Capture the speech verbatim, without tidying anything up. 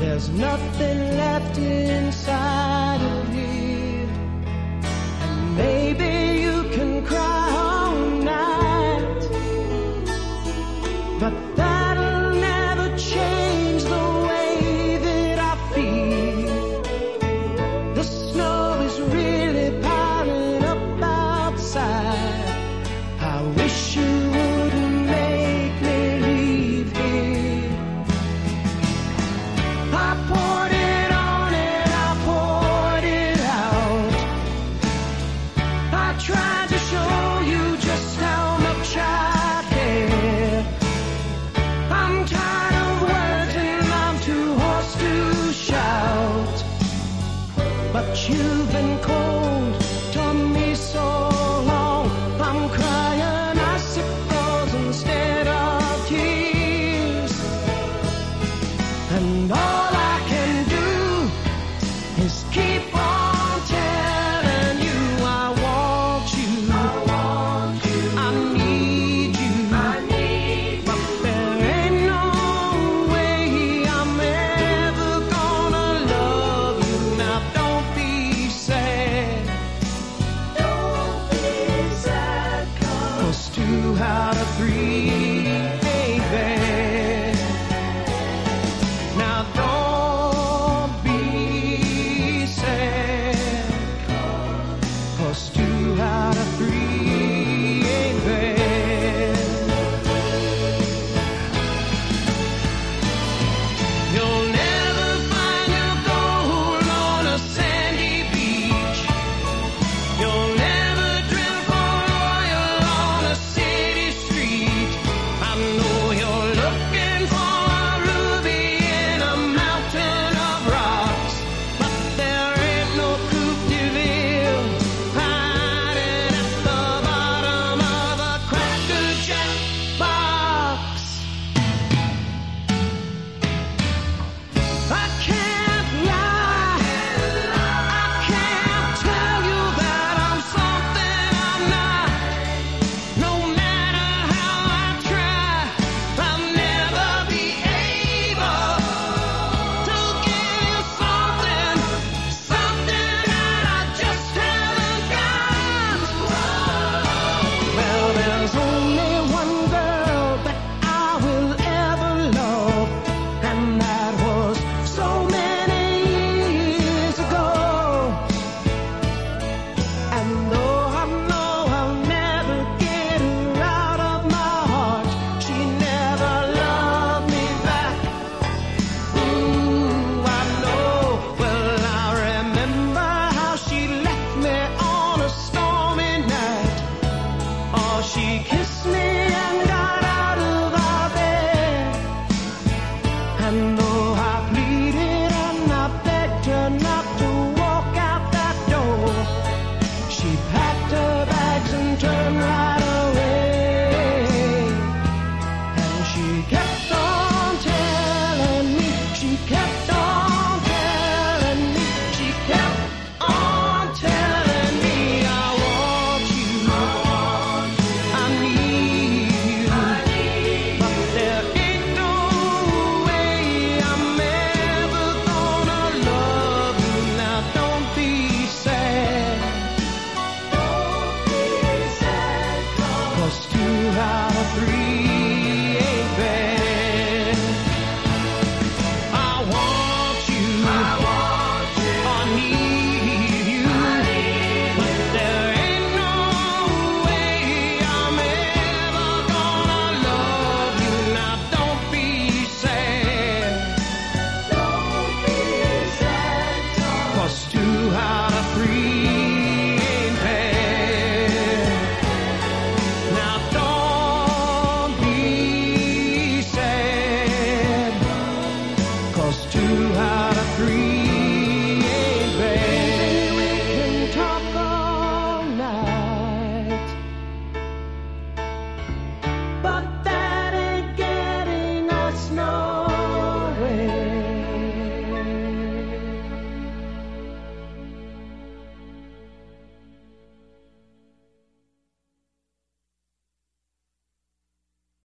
There's nothing left inside of here, and maybe you can cry all night, but that'll never change the way that I feel. The snow is really piling up outside. I wish you wouldn't make me leave here. I poured it on and I poured it out. I tried to show you just how much I care. I'm tired of words and I'm too hoarse to shout, but you've been cold to me so long. I'm crying icicles instead of tears, and all I can do is keep on telling you I want you, I want you, I need you, I need you. But there ain't no way I'm ever gonna love you. Now don't be sad, don't be sad, 'cause two out of three ain't bad. Now don't be sad, 'cause two out of three ain't bad. You'll never find your gold on a sandy beach. You'll never drill for oil on a city street. I know you're looking for a ruby in a mountain of rocks, but there ain't no Coupe de Ville hiding at the bottom of a Cracker Jack box. I can't lie, I can't tell you that I'm something I'm not. No matter how I try, I'll never be able to give you something, something that I just haven't got. Well, there's only one girl that I will ever love, and that was so many years ago. And though I know I'll never get her out of my heart, she never loved me back. Ooh, I know. Well, I remember how she left me on a stormy night. Oh, she kissed me and got out of our bed. And though I pleaded and I begged her not to walk out that door, she packed her bags and turned right away. And she kept on telling me, she kept on telling me, she kept on telling me I want you, I want you, I need you, I need you. But there ain't no way I'm ever gonna love you. Now don't be sad, don't be sad, 'cause two out of three ain't bad. I want you, I want you, I need you, I need you. But there ain't no way I'm ever gonna love you. Now don't be sad, don't be sad, 'cause two out of three ain't bad. Now don't be sad, 'cause two out of three